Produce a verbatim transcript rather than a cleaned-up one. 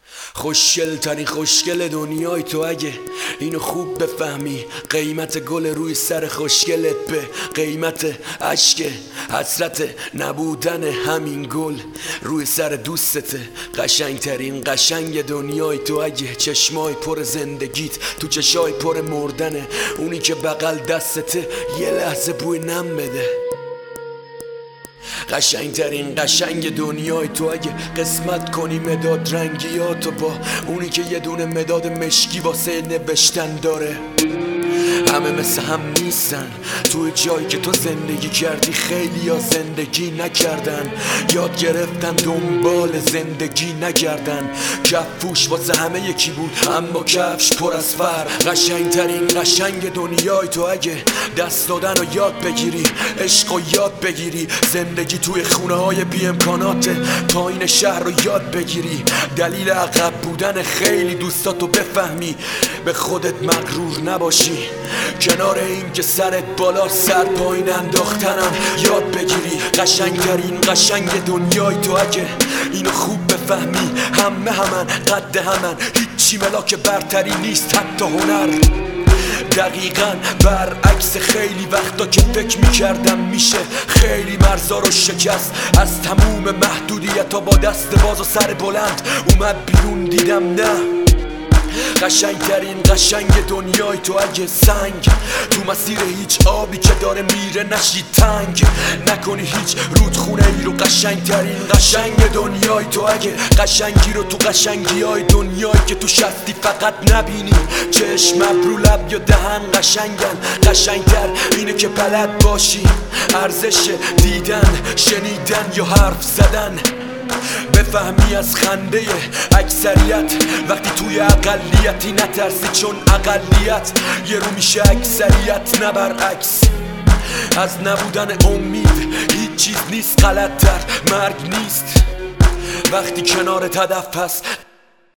خوشگل ترین خوشگل دنیای تو، اگه اینو خوب بفهمی قیمت گل روی سر خوشگلت به قیمت عشق حسرت نبودن همین گل روی سر دوستته. قشنگ ترین قشنگ دنیای تو، اگه چشمای پر زندگیت تو چشای پر مردنه، اونی که بغل دستته یه لحظه بوی نم بده. قشنگ ترین قشنگ دنیای تو، اگه قسمت کنی مداد رنگیاتو با اونی که یه دونه مداد مشکی واسه نوشتن داره. همه مثل هم نیستن، توی جایی که تو زندگی کردی خیلی یا زندگی نکردن، یاد گرفتن دنبال زندگی نگردن. کفوش واسه همه یکی بود اما کفش پر از فرق. قشنگ ترین قشنگ دنیای تو، اگه دست دادن رو یاد بگیری، عشق رو یاد بگیری، زندگی توی خونه های بی امکانات پایین شهر رو یاد بگیری، دلیل عقب بودن خیلی دوستاتو بفهمی، به خودت مغرور نباشی، کنار این که سرت بالا سر پایین انداختنم یاد بگیری. قشنگ ترین قشنگ دنیای تو، اگه اینو خوب بفهمی همه همن قد همن، هیچی ملاک برتری نیست حتی هنر. دقیقاً برعکس خیلی وقتا که فکر میکردم میشه خیلی مرزا رو شکست، از تموم محدودیت ها با دست باز و سر بلند اومد بیرون، دیدم نه. قشنگ ترین قشنگ دنیای تو، اگه سنگ تو مسیر هیچ آبی که داره میره نشی تنگ، نکنی هیچ رودخونه ای رو. قشنگ ترین قشنگ دنیای تو، اگه قشنگی رو تو قشنگی های دنیایی که تو شستی فقط نبینی، چشم ابرو لب یا دهن قشنگن. قشنگتر اینه که بلد باشی ارزش دیدن شنیدن یا حرف زدن، بفهمی از خنده اکثریت وقتی توی اقلیتی نترسی، چون اقلیت یه رو میشه اکثریت نه برعکس. از نبودن امید هیچ چیز نیست غلط تر، مرگ نیست وقتی کنارت هدف هست.